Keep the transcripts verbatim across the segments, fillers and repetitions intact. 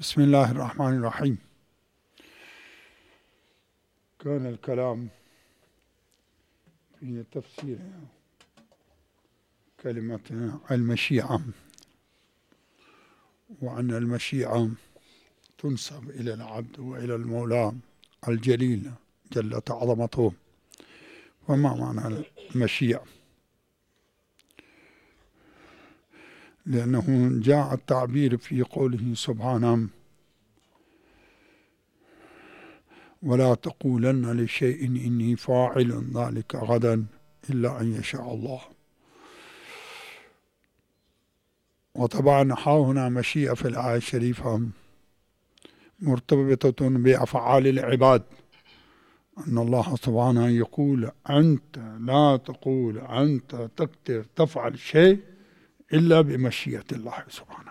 بسم الله الرحمن الرحيم. كان الكلام في تفسير كلمة المشيئة، وأن المشيئة تنسب إلى العبد وإلى المولى الجليل جلت عظمته. وما معنى المشيئة؟ لأنه جاء التعبير في قوله سبحانه: ولا تقولن لشيء إني فاعل ذلك غدا إلا أن يشاء الله. وطبعا هنا مشيئة في الآية الشريفة مرتبطة بأفعال العباد، أن الله سبحانه يقول: أنت لا تقول، أنت تقدر تفعل شيء إلا بمشيئة الله سبحانه.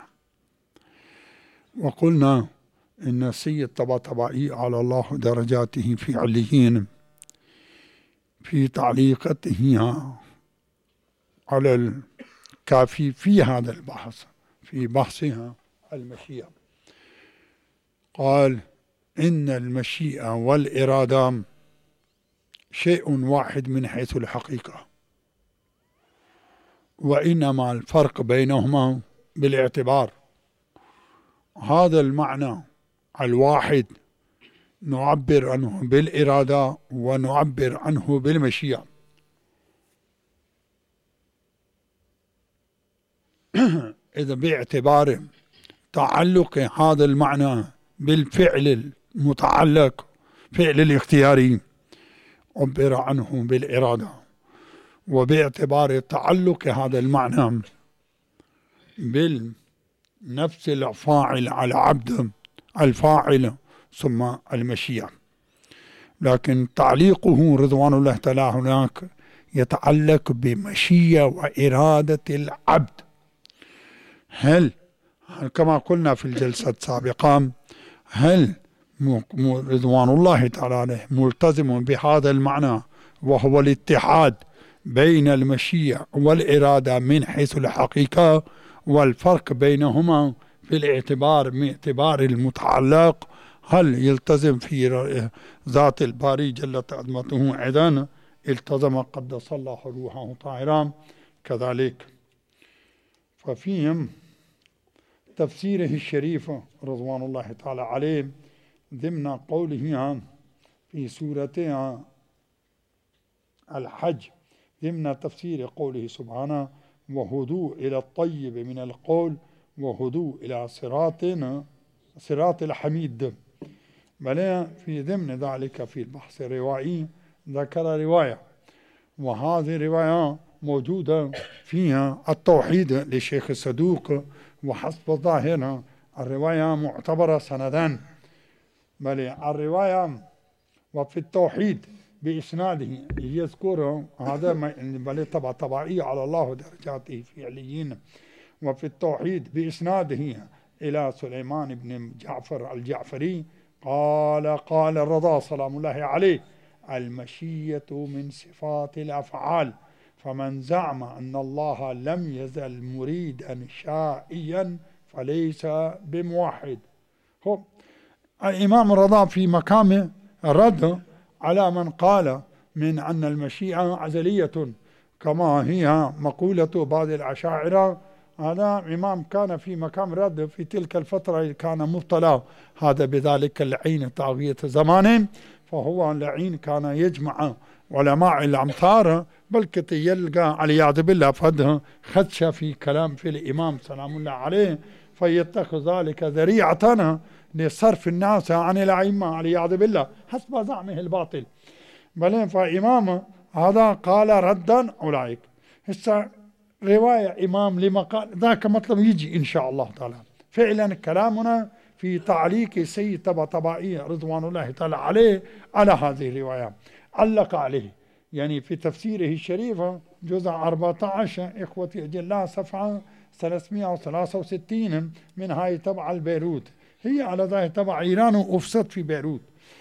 وقلنا إن السيد طبطبائي على الله درجاته في عليين في تعليقته على الكافي في هذا البحث، في بحثها المشيئة، قال: إن المشيئة والإرادة شيء واحد من حيث الحقيقة، وإنما الفرق بينهما بالاعتبار. هذا المعنى الواحد نعبر عنه بالإرادة ونعبر عنه بالمشيئة. إذا باعتبار تعلق هذا المعنى بالفعل المتعلق، فعل الاختياري، عبر عنه بالإرادة. وباعتبار تعلق هذا المعنى بالنفس الفاعل على عبد الفاعل ثم المشيئة. لكن تعليقه رضوان الله تعالى هناك يتعلق بمشيئة وإرادة العبد. هل كما قلنا في الجلسة السابقة، هل رضوان الله تعالى عليه ملتزم بهذا المعنى، وهو الاتحاد بين المشيئة والإرادة من حيث الحقيقة، والفرق بينهما في الاعتبار من اعتبار المتعلق؟ هل يلتزم في ذات الباري جلت عظمته عدانا التزم قدس الله روحه طاهرا كذلك؟ ففيهم تفسيره الشريف رضوان الله تعالى عليه ضمن قوله في سورة الحج، ضمن تفسير قوله سبحانه: وهدوا إلى الطيب من القول وهدوا إلى صراطنا صراط الحميد. بل في ضمن ذلك في البحث الروائي ذكر رواية، وهذه الرواية موجودة فيها التوحيد للشيخ الصدوق، وحسب ظاهرها الرواية معتبرة سندان. بل الرواية وفي التوحيد بإسناده يذكر هذا بل طبع طبعي على الله درجاته في عليين، وفي التوحيد بإسناده إلى سليمان بن جعفر الجعفري قال: قال الرضا سلام الله عليه: المشية من صفات الأفعال، فمن زعم أن الله لم يزل مريدا شائيا فليس بموحد. هو الإمام الرضا في مقام الرد على من قال من أن المشيئة عزلية كما هي مقولة بعض الأشاعرة. هذا إمام كان في مقام رد في تلك الفترة، كان مبتلى هذا بذلك اللعين طاغية زمانه، فهو اللعين كان يجمع علماء الأمثار، بل كت يلقى علياذ بالله فده خدشة في كلام في الإمام سلام الله عليه، فيتخذ ذلك ذريعة لصرف الناس عن الأئمة علياذ بالله حسب زعمه الباطل. بل فإمام هذا قال ردا أولئك. هسه رواية إمام لما قال ذاك مطلب يجي إن شاء الله تعالى. فعلا كلامنا في تعليق سيد طبطبائي رضوان الله تعالى عليه على هذه الرواية، علق عليه يعني في تفسيره الشريف جزء أربعة عشر إخوتي أجلاء صفحة ثلاثمائة وثلاثة وستين من هاي تبع البيروت، هي على ذلك تبع إيران وأفسد في بيروت.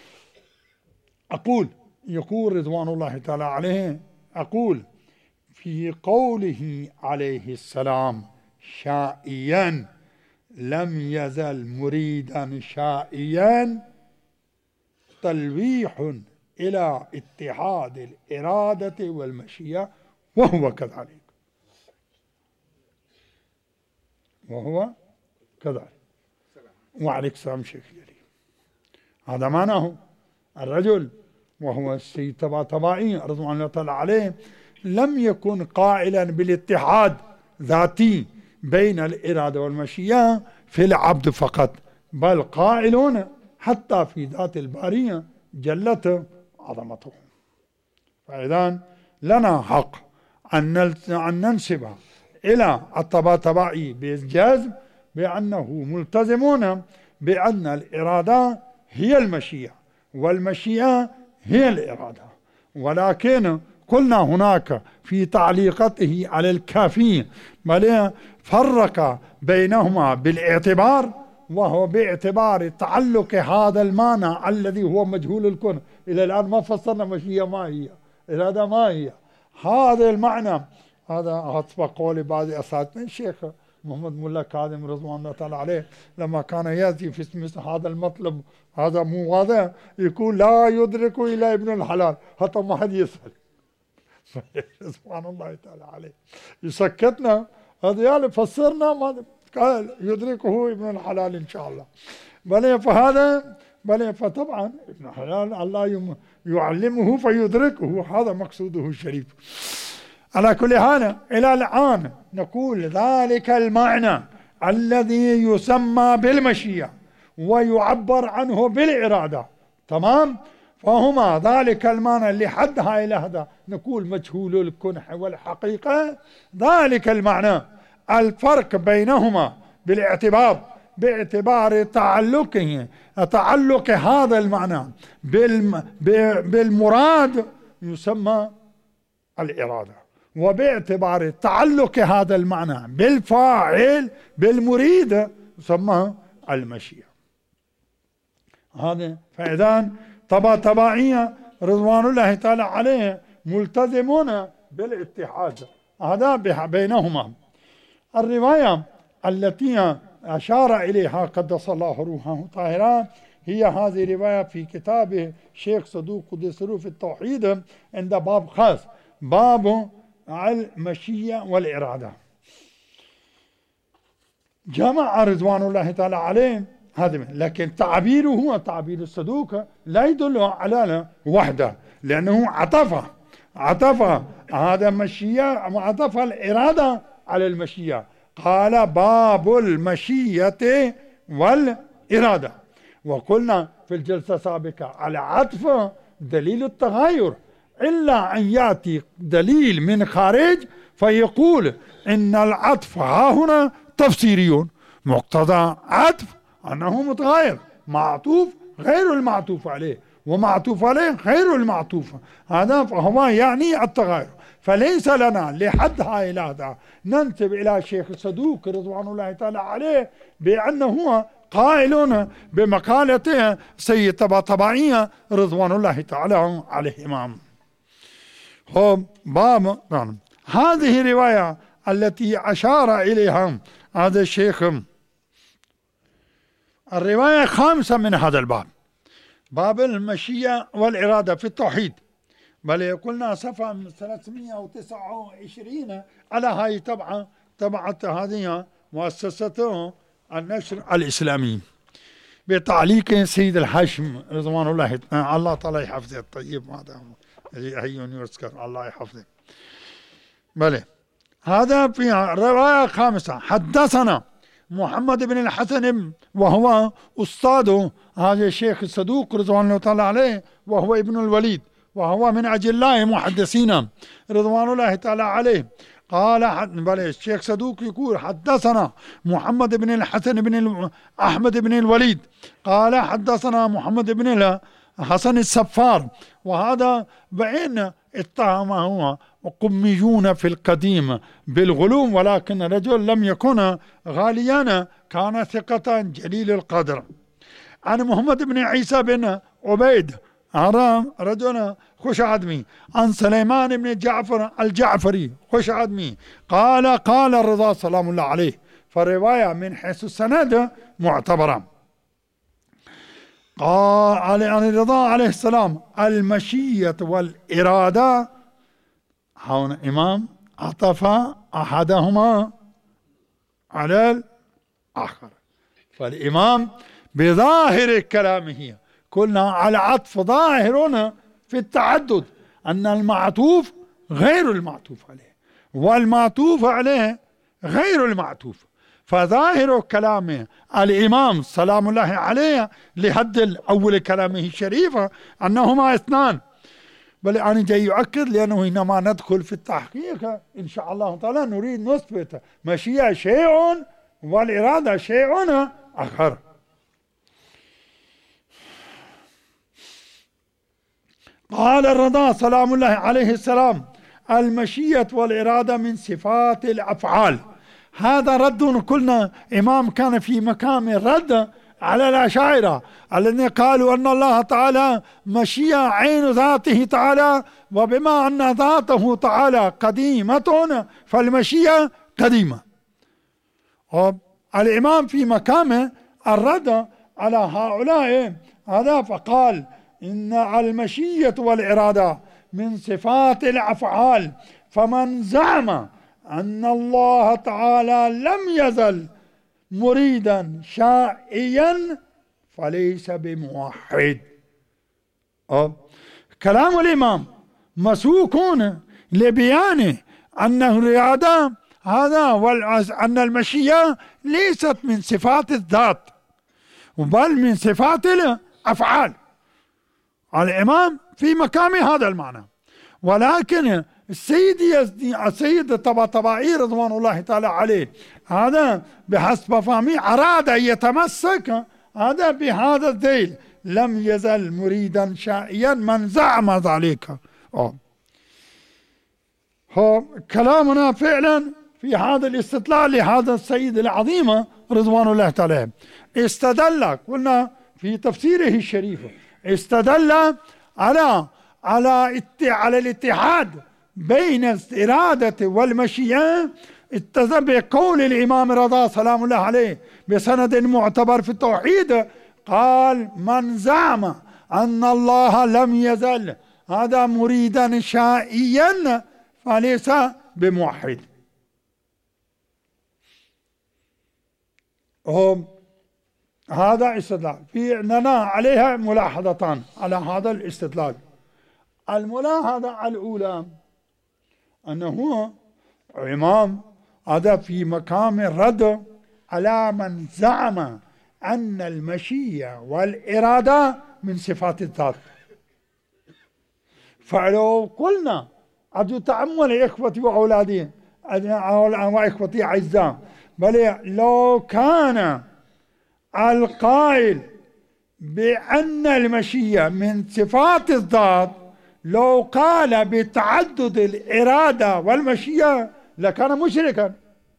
أقول يقول رضوان الله تعالى عليه، أقول في قوله عليه السلام شائيا لم يزل مريدا شائيا تلويح إلى اتحاد الإرادة والمشيئة، وهو كذلك وهو كذلك وعليك سلام شيخ يلي. هذا معناه الرجل وهو السيد طباطبائي رضوان الله تعالى عليه لم يكن قائلا بالاتحاد ذاتي بين الإرادة والمشيئة في العبد فقط، بل قائلون حتى في ذات البارية جلت عظمته. فإذا لنا حق أن ننسب إلى الطباطبائي بالجزم بأنه ملتزمون بأن الإرادة هي المشيئة والمشيئة هي الإرادة، ولكن قلنا هناك في تعليقته على الكافي بل فرق بينهما بالاعتبار، وهو باعتبار تعلق هذا المعنى الذي هو مجهول الكون. إلى الآن ما فسرنا مشيئة ما هي، إرادة ما هي. هذا المعنى هذا حسب قول بعض أساتذة الشيخ محمد ملا كاظم رضوان الله تعالى عليه لما كان يأتي في مثل هذا المطلب هذا مو واضح يقول لا يدرك إلا ابن الحلال حتى ما حد يسأل. سبحان الله تعالى عليه يسكتنا هذا يعني فسرنا ما قال يدركه ابن الحلال إن شاء الله. بل فهذا بل فطبعا ابن الحلال الله يعلمه فيدركه، هذا مقصوده الشريف. على كل حال إلى الآن نقول ذلك المعنى الذي يسمى بالمشيئة ويعبر عنه بالإرادة، تمام؟ فهما ذلك المعنى اللي حدها إلى هذا نقول مجهول الكنح والحقيقة. ذلك المعنى الفرق بينهما بالاعتبار باعتبار تعلقه تعلق هذا المعنى بالمراد يسمى الإرادة، وباعتبار تعلق هذا المعنى بالفاعل بالمريد يسمى المشيئة. هذا فإذا طباطبائية رضوان الله تعالى عليه ملتزمون بالاتحاد هذا بينهما. الرواية التي أشار إليها قدس الله روحه طاهرا هي هذه رواية في كتابه شيخ صدوق قدس روح في التوحيد عند باب خاص، باب المشيئة والإرادة. جمع رضوان الله تعالى عليه هذا، لكن تعبيره هو تعبير الصدوق لا يدل على وحده، لأنه عطف عطف هذا مشيئة وعطف الإرادة على المشيئة. قال باب المشيئة والإرادة، وقلنا في الجلسة السابقة العطف دليل التغاير، إلا أن يأتي دليل من خارج فيقول إن العطف ها هنا تفسيري، مقتضى عطف أنه متغاير، معطوف غير المعطوف عليه ومعطوف عليه غير المعطوف، هذا فهو يعني التغاير. فليس لنا لحد هاي هذا ننسب إلى شيخ الصدوق رضوان الله تعالى عليه بأنه قائل بمقالته سيد طباطبائي رضوان الله تعالى عليه إمام. هم باب هذه الرواية التي أشار إليها هذا الشيخ، الرواية خامسة من هذا الباب، باب المشيئة والإرادة في التوحيد، بل قلنا صفحة من ثلاثمئة وتسعة وعشرين على هاي طبعا طبعت هذه مؤسسة النشر الإسلامي بتعليق سيد الحشم رضوان الله الله تعالى يحفظه الطيب، هذا هي يذكر الله يحفظه. بلى هذا في رواية خامسة. حدثنا محمد بن الحسن وهو أستاذ هذا الشيخ الصدوق رضوان الله تعالى عليه، وهو ابن الوليد وهو من أجلاء محدثين رضوان الله تعالى عليه. قال بلى الشيخ صدوق يقول حدثنا محمد بن الحسن بن أحمد بن الوليد قال حدثنا محمد بن حسن السفار، وهذا بين اتهمه قميون في القديم بالغلو، ولكن رجل لم يكن غاليا، كان ثقة جليل القدر. عن محمد بن عيسى بن عبيد هذا رجل خوش عدمي، عن سليمان بن جعفر الجعفري خوش عدمي قال قال الرضا سلام الله عليه فالرواية من حيث السند معتبرة. قال عن الرضا عليه السلام المشية والإرادة، هون إمام عطف أحدهما على الآخر، فالإمام بظاهر كلامه قلنا على عطف ظاهر في التعدد أن المعطوف غير المعطوف عليه والمعطوف عليه غير المعطوف، فظاهر كلامه الإمام سلام الله عليه لحد أول كلامه الشريفة أنهما اثنان، بل أنا جاي يؤكد لأنه حينما ندخل في التحقيق إن شاء الله تعالى نريد نثبت مشيئة شيء والإرادة شيء آخر. قال الرضا سلام الله عليه السلام المشيئة والإرادة من صفات الأفعال. هذا رد قلنا إمام كان في مقام الرد على الأشاعرة الذين قالوا أن الله تعالى مشيئة عين ذاته تعالى، وبما أن ذاته تعالى قديمة فالمشيئة قديمة. الإمام في مقام الرد على هؤلاء هذا فقال إن المشيئة والإرادة من صفات الأفعال، فمن زعم أن الله تعالى لم يزل مريدا شائيا فليس بموحد. كلام الإمام مسوق لبيان أن الإرادة هذا وأن المشيئة ليست من صفات الذات بل من صفات الأفعال. الإمام في مقام هذا المعنى، ولكن السيد يزدي السيد الطباطبائي رضوان الله تعالى عليه هذا بحسب فهمي أراد أن يتمسك هذا بهذا الذيل لم يزل مريدا شائيا من زعم ذلك. أوه. هو كلامنا فعلا في هذا الاستدلال لهذا السيد العظيم رضوان الله تعالى استدل قلنا في تفسيره الشريف استدل على على على الاتحاد بين الإرادة والمشيئة اتزم بقول الإمام رضا سلام الله عليه بسند معتبر في التوحيد قال من زعم أن الله لم يزل هذا مريدا شائيا فليس بموحد. هم هذا استدلال في أننا عليها ملاحظتان على هذا الاستدلال. الملاحظة الأولى أنه إمام هذا في مقام الرد على من زعم أن المشيئة والإرادة من صفات الذات. فلو قلنا أرجو تأمل إخوتي وأولادي وإخوتي أعزاء، بل لو كان القائل بأن المشيئة من صفات الذات لو قال بتعدد الإرادة والمشيئة لكان مشركا،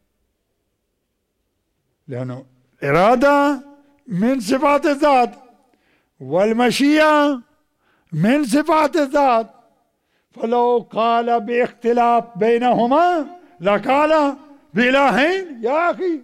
لأنه إرادة من صفات الذات والمشيئة من صفات الذات، فلو قال باختلاف بينهما لقال بإلهين يا أخي،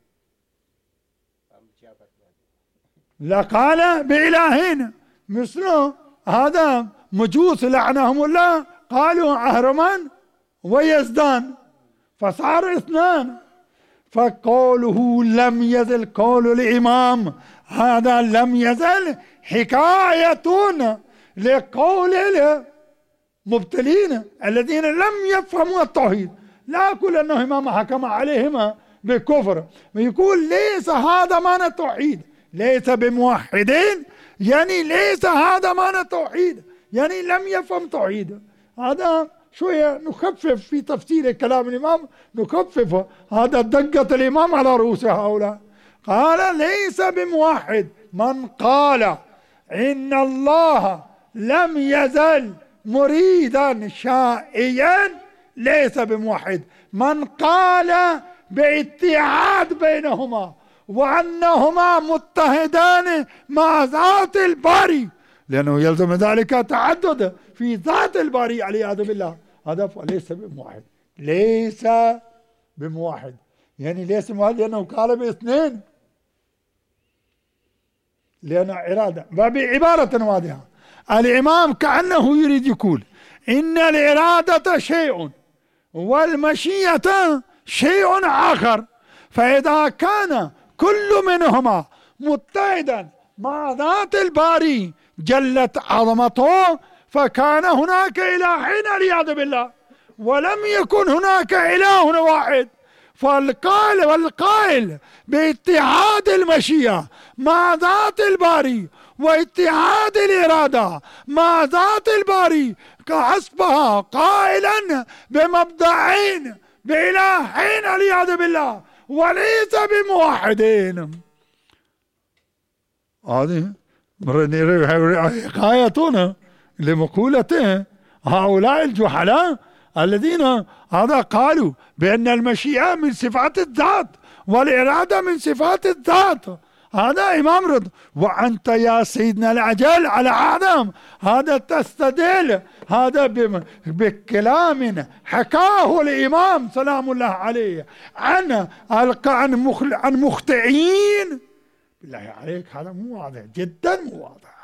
لقال بإلهين مثل هذا مجوس لعنهم الله قالوا أهرمان ويزدان فصار اثنان. فقوله لم يزل قول الإمام هذا لم يزل حكاية لقول المبتلين الذين لم يفهموا التوحيد، لا أقول أنه إمام حكم عليهما بالكفر، يقول ليس هذا معنى التوحيد، ليس بموحدين يعني ليس هذا معنى التوحيد، يعني لم يفهم توحيد. هذا شوية نخفف في تفسير كلام الإمام، نخفف هذا دقة الإمام على رؤوس هؤلاء. قال ليس بموحد من قال إن الله لم يزل مريدا شائيا ليس بموحد، من قال باتحاد بينهما وأنهما متحدان مع ذات الباري، لأنه يلزم ذلك تعدد في ذات الباري عليه بالله، هذا ليس بموحد، ليس بموحد. يعني ليس موحد لأنه قال باثنين، لأن إرادة بعبارة واضحة. الإمام كأنه يريد يقول إن الإرادة شيء والمشيئة شيء آخر، فإذا كان كل منهما متحدا مع ذات الباري جلت عظمته فكان هناك إلهين والعياذ بالله، ولم يكن هناك إله واحد. فالقائل والقائل باتحاد المشيئة مع ذات الباري واتحاد الإرادة مع ذات الباري كحسبها قائلا بمبدعين بإلهين والعياذ بالله وليس بموحدين. هذه حكايتنا لمقولته هؤلاء الجحلاء الذين هذا قالوا بأن المشيئة من صفات الذات والإرادة من صفات الذات. هذا إمام رضا، وأنت يا سيدنا العجل على عدم هذا تستدل هذا بكلام حكاه الإمام سلام الله عليه عن عن عن مخطئين. بالله عليك هذا مو واضح جدا، مو واضح.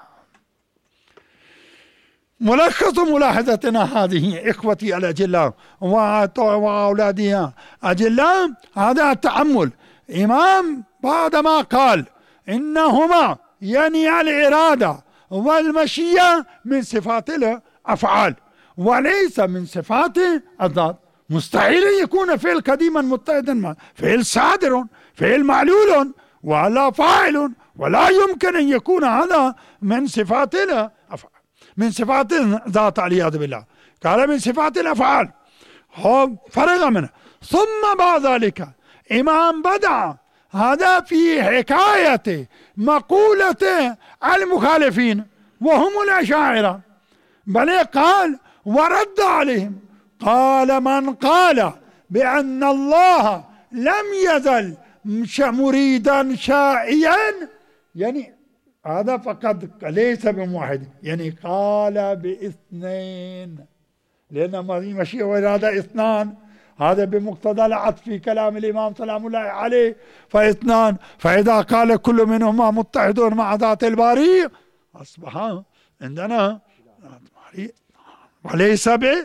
ملخص ملاحظتنا هذه إخوتي الأجلاء وأولادي أجلاء، هذا التأمل. إمام بعدما قال إنهما يعني الإرادة والمشيئة من صفات الأفعال وليس من صفات الذات، مستحيل يكون فعل قديما متحدا مع فعل صادر فعل معلول ولا فاعل، ولا يمكن أن يكون هذا من صفات الأفعال من صفات الذات والعياذ بالله. قال من صفات الأفعال، هم فرغ منه. ثم بعد ذلك إمام بدأ هذا في حكاية مقولة المخالفين وهم الأشاعرة، بل قال ورد عليهم قال من قال بأن الله لم يزل مريدا شائيا، يعني هذا فقط ليس بواحد، يعني قال باثنين، لأن مشيئة وإرادة اثنان، هذا بمقتضى العطف في كلام الإمام سلام الله عليه فاثنان. فإذا قال كل منهما متحد مع ذات الباري أصبح عندنا وليس بواحد،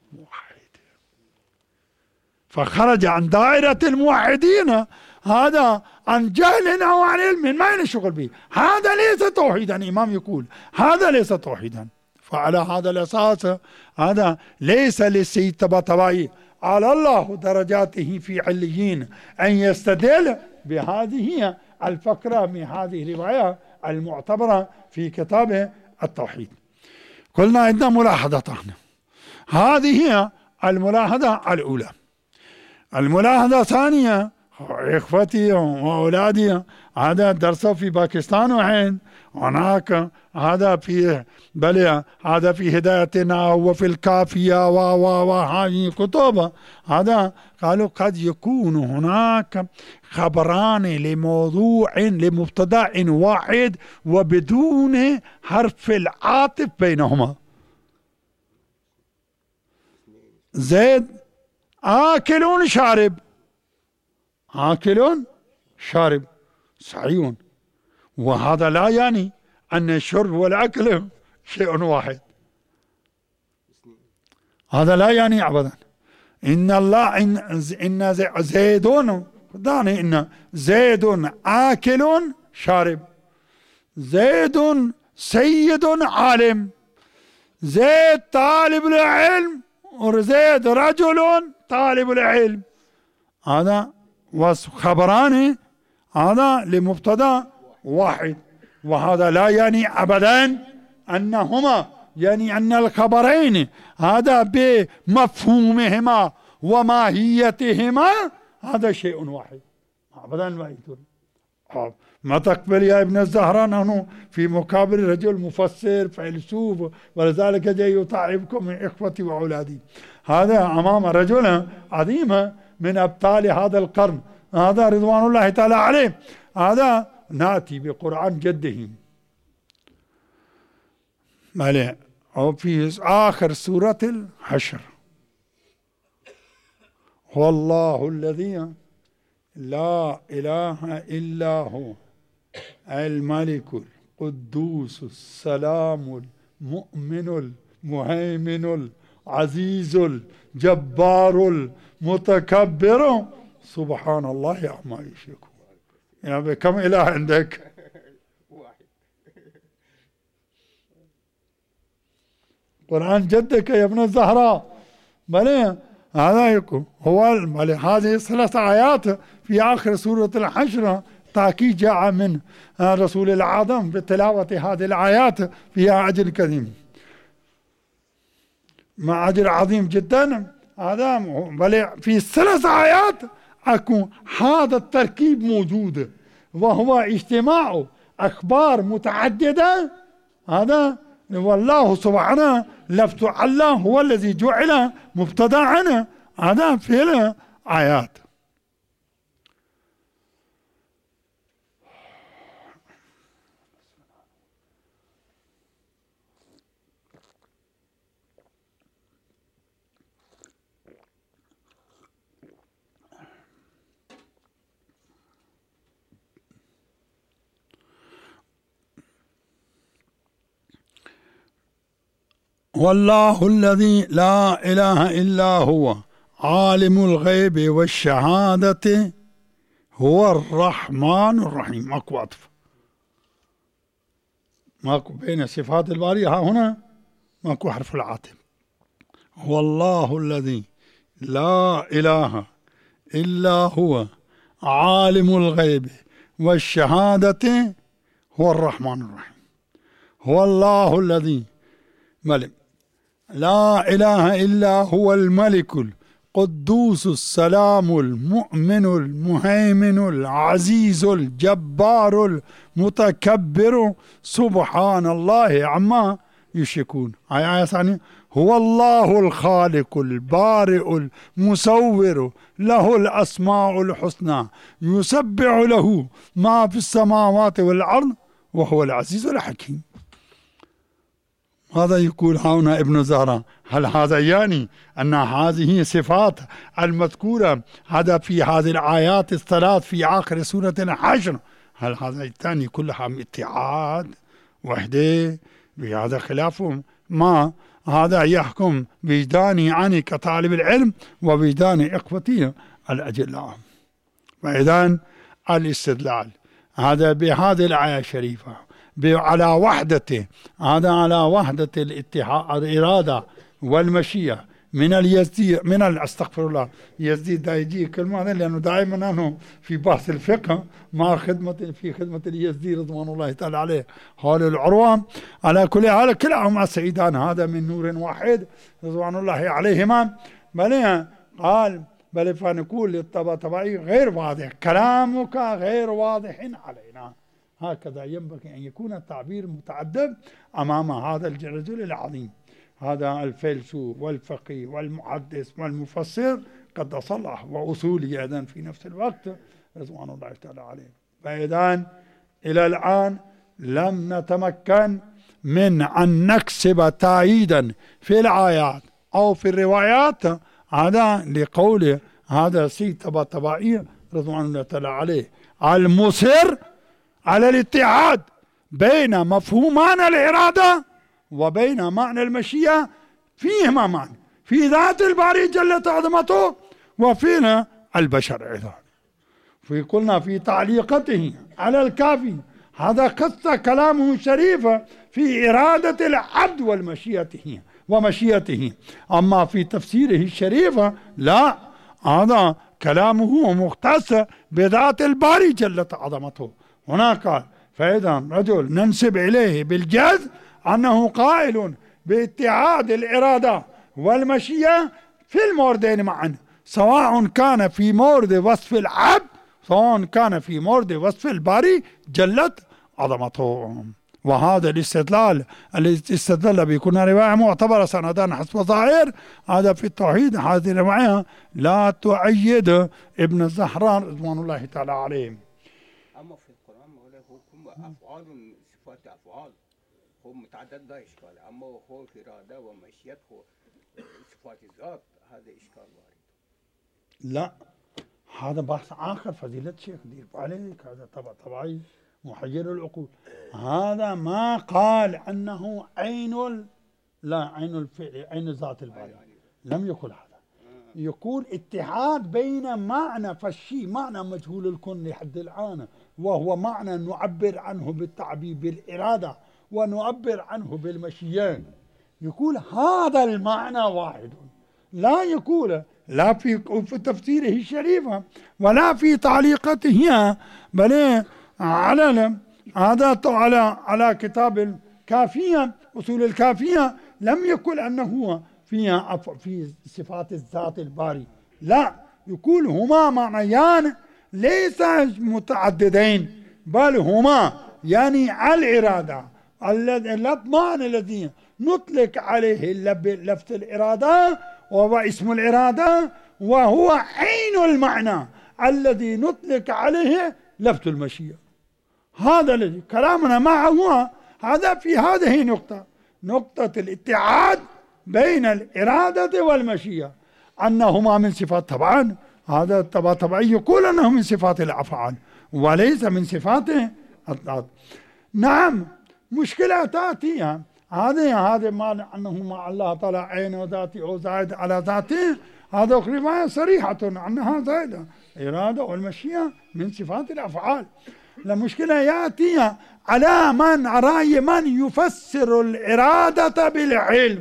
فخرج عن دائرة الموحدين، هذا عن جهل أو عن علم ما نشغل به. هذا ليس توحيدا، الإمام يقول هذا ليس توحيدا. فعلى هذا الأساس هذا ليس للسيد طباطبائي على الله درجاته في عليين أن يستدل بهذه الفقرة من هذه الرواية المعتبرة في كتاب التوحيد. قلنا عندنا ملاحظتان، هذه هي الملاحظة الأولى. الملاحظة الثانية إخوتي وأولادي، هذا درسوا في باكستان وعين هناك، هذا في بل هذا في هدايتنا وفي الكافية وهذه كتب، هذا قالوا قد يكون هناك خبران لموضوع لمبتدأ واحد وبدون حرف العاطف بينهما. زيد آكل شارب، آكل شارب صحيح، وهذا لا يعني أن الشرب والأكل شيء واحد، هذا لا يعني أبدا. إن الله إن إن زيد دعني إن زيد آكل شارب، زيد سيد عالم، زيد طالب العلم، وزيد رجل طالب العلم. هذا وخبران هذا لمبتدا واحد، وهذا لا يعني أبدا أنهما يعني أن الخبرين هذا بمفهومهما وماهيتهما هذا شيء واحد أبدا ما يدل. ما تقبل يا ابن الزهراء نحن في مقابل رجل مفسر فيلسوف، ولذلك جاي يطاعبكم من إخوتي وأولادي. هذا أمام رجل عظيم من أبطال هذا القرن، هذا رضوان الله تعالى عليه، هذا نأتي بقرآن جده مالي أو في آخر سورة الحشر، هو الله الذي لا إله إلا هو الملك القدوس السلام المؤمن المهيمن العزيز الجبار المتكبر سبحان الله عما يشركون. يعني كم إله عندك؟ قرآن جدك يا ابن الزهراء. بلى هذا يقول هو هذه ثلاث آيات في آخر سورة الحشر تأكيد جاء من رسول العظم بتلاوة هذه الآيات فيها أجر كريم، مع أجر عظيم جدا. هذا بل في ثلاث آيات أكون هذا التركيب موجود، وهو اجتماع أخبار متعددة. هذا والله سبحانه لفظ الله هو الذي جعل مبتدأ هذا في الآيات. والله الذي لا إله إلا هو عالم الغيب والشهادة هو الرحمن الرحيم. ماكو عطف، ماكو بين صفات الباري ها هنا ماكو حرف العاطف. هو الله الذي لا إله إلا هو عالم الغيب والشهادة هو الرحمن الرحيم. هو الله الذي ملك لا إله إلا هو الملك القدوس السلام المؤمن المهيمن العزيز الجبار المتكبر سبحان الله عما يشركون. هاي آية ثانية. هو الله الخالق البارئ المصور له الأسماء الحسنى يسبح له ما في السماوات والأرض وهو العزيز الحكيم. هذا يقول هنا ابن زهراء. هل هذا يعني أن هذه صفات المذكورة هذا في هذه الآيات الثلاث في آخر سورة الحشر هل هذا الثاني كلها اتحاد وحده؟ بهذا خلافهم ما هذا يحكم وجداني عني كطالب العلم ووجدان إخوتي الأجلاء. فإذا الاستدلال هذا بهذه الآية الشريفة على وحدته، هذا على وحدة الاتحاد الإرادة والمشيئة من اليزدي من استغفر الله يزدي دا يجي كلمة هذا لأنه دائما أنه في بحث الفقه مع خدمة في خدمة اليزدي رضوان الله تعالى عليه حال العروة. على كل حال كلاهما سيدان هذا من نور واحد رضوان الله عليهما. بل قال بل فنقول للطبطبائي غير واضح كلامك غير واضح علينا. هكذا ينبغي أن يكون التعبير متعدد أمام هذا الرجل العظيم، هذا الفيلسوف والفقيه والمحدث والمفسر قدس الله وأصولي أيضا في نفس الوقت رضوان الله تعالى عليه. فإذا إلى الآن لم نتمكن من أن نكسب تأييدا في الآيات أو في الروايات هذا لقول هذا سيد طباطبائي رضوان الله تعالى عليه المصر على الاتحاد بين مفهومان الإرادة وبين معنى المشيئة فيهما معنى في ذات الباري جلت عظمته وفينا البشر أيضا. في قلنا في تعليقته على الكافي هذا قص كلامه الشريف في إرادة العبد والمشيئته ومشيئته. أما في تفسيره الشريف لا، هذا كلامه مختص بذات الباري جلت عظمته. هناك فإذا رجل ننسب إليه بالجاز أنه قائل باتحاد الإرادة والمشيئة في الموردين معا، سواء كان في مورد وصف العبد سواء كان في مورد وصف الباري جلت عظمته. وهذا الاستدلال الاستدلال بيكون رواية معتبرة سندان حسب ظاهر هذا في التوحيد. هذه الرواية لا تؤيد ابن الزهراء رضوان الله تعالى عليه. اما في القران هو افعال صفات افعال هو متعدد لا اشكال، اما هو في اراده ومشيئه هو صفات الذات هذا اشكال وارد. لا، هذا بحث آخر فضيلة الشيخ، دير عليك، هذا طبع طبعي محير العقول. هذا ما قال أنه عين ال... لا عين الفعل، عين ذات الباري، لم يقل هذا. يقول اتحاد بين معنى فالشيء، معنى مجهول الكون لحد الآن، وهو معنى نعبر عنه بالتعبير بالإرادة ونعبر عنه بالمشيئة. يقول هذا المعنى واحد، لا يقول لا في في تفسيره الشريفة ولا في تعليقته، بل على هذا على على كتاب الكافية، أصول الكافية، لم يقل أنه هو فيها في صفات الذات الباري، لا، يقول هما معنيان ليس متعددين، بل هما يعني الإرادة، المعنى الذي نطلق عليه لفظ الإرادة وهو اسم الإرادة، وهو عين المعنى الذي نطلق عليه لفظ المشيئة. هذا الذي كلامنا معه، هذا في هذه نقطة، نقطة الاتحاد بين الإرادة والمشيئة، أنهما من صفات، طبعا هذا طبعا طبعي يقول أنه من صفات الأفعال وليس من صفات الذات. نعم، مشكلة تأتي هذا هذا ما أنه مع الله تعالى عين ذاتي أو زائد على ذاته، هذا رواية صريحة أنها زائدة، الإرادة والمشيئة من صفات الأفعال. المشكلة يأتي على من رأي من يفسر الإرادة بالعلم،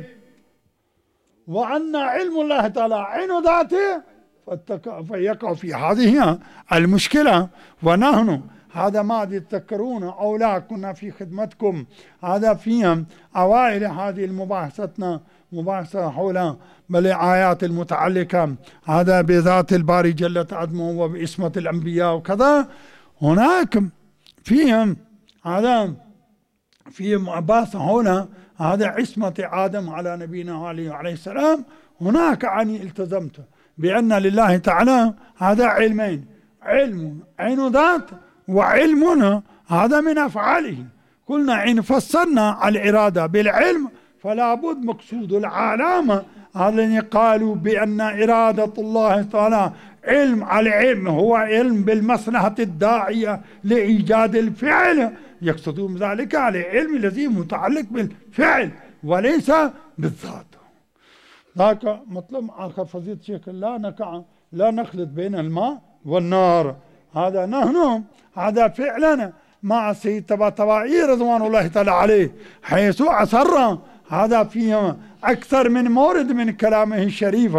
وأن علم الله تعالى عين ذاته، فيقع في هذه المشكلة. ونحن هذا ما تذكرون أو لا كنا في خدمتكم، هذا في أوائل هذه المباحثتنا، مباحثة حول بالآيات المتعلقة هذا بذات الباري جلت عظمه وباسمة الأنبياء وكذا. هناك فيهم هذا في مباحث هنا هذا عصمة آدم على نبينا عليه السلام. هناك أني التزمت بأن لله تعالى هذا علمين، علم عين ذات وعلمنا هذا من أفعاله. قلنا إن فسرنا الإرادة بالعلم فلا بد مقصود العالم الذين قالوا بأن إرادة الله تعالى علم، العلم هو علم بالمصلحة الداعية لإيجاد الفعل، يقصدون ذلك على العلم الذي متعلق بالفعل وليس بالذات. ذاك مطلب آخر فضيلة الشيخ، لا نقع لا نخلط بين الماء والنار. هذا نحن هذا فعلا مع السيد طباطبائي رضوان الله تعالى عليه، حيث أصر هذا فيه أكثر من مورد من كلامه الشريف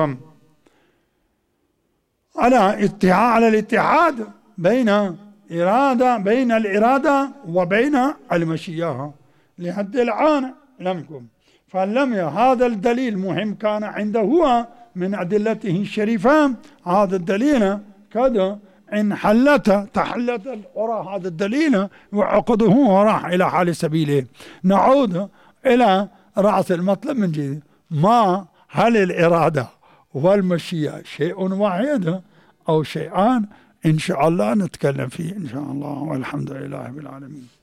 على اتحاد على الاتحاد بين إرادة بين الإرادة وبين المشيئة. لحد الآن لم يكن، فلم هذا الدليل مهم كان عنده من أدلته الشريفة. هذا الدليل كذا إن حلت تحلت العرى هذا الدليل وعقده وراح إلى حال سبيله. نعود إلى رأس المطلب من جديد، ما هل الإرادة والمشيئة شيء واحد أو شيئان؟ إن شاء الله نتكلم فيه إن شاء الله، والحمد لله رب العالمين.